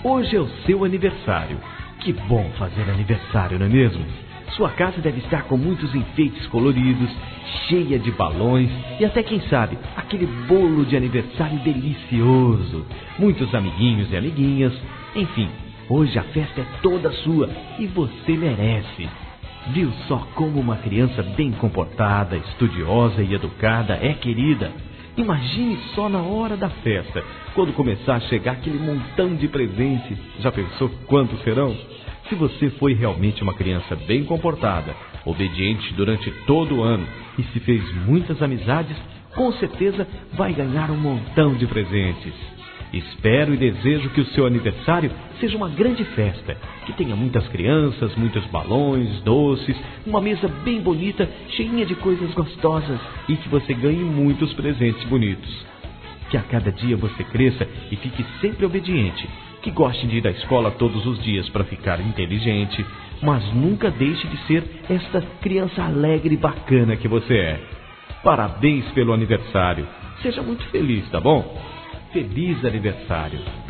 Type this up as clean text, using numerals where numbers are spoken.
Hoje é o seu aniversário. Que bom fazer aniversário, não é mesmo? Sua casa deve estar com muitos enfeites coloridos, cheia de balões e até, quem sabe, aquele bolo de aniversário delicioso. Muitos amiguinhos e amiguinhas. Enfim, hoje a festa é toda sua e você merece. Viu só como uma criança bem comportada, estudiosa e educada é querida? Imagine só na hora da festa, quando começar a chegar aquele montão de presentes. Já pensou quantos serão? Se você foi realmente uma criança bem comportada, obediente durante todo o ano e se fez muitas amizades, com certeza vai ganhar um montão de presentes. Espero e desejo que o seu aniversário seja uma grande festa, que tenha muitas crianças, muitos balões, doces, uma mesa bem bonita, cheinha de coisas gostosas e que você ganhe muitos presentes bonitos. Que a cada dia você cresça e fique sempre obediente, que goste de ir à escola todos os dias para ficar inteligente, mas nunca deixe de ser esta criança alegre e bacana que você é. Parabéns pelo aniversário. Seja muito feliz, tá bom? Feliz aniversário!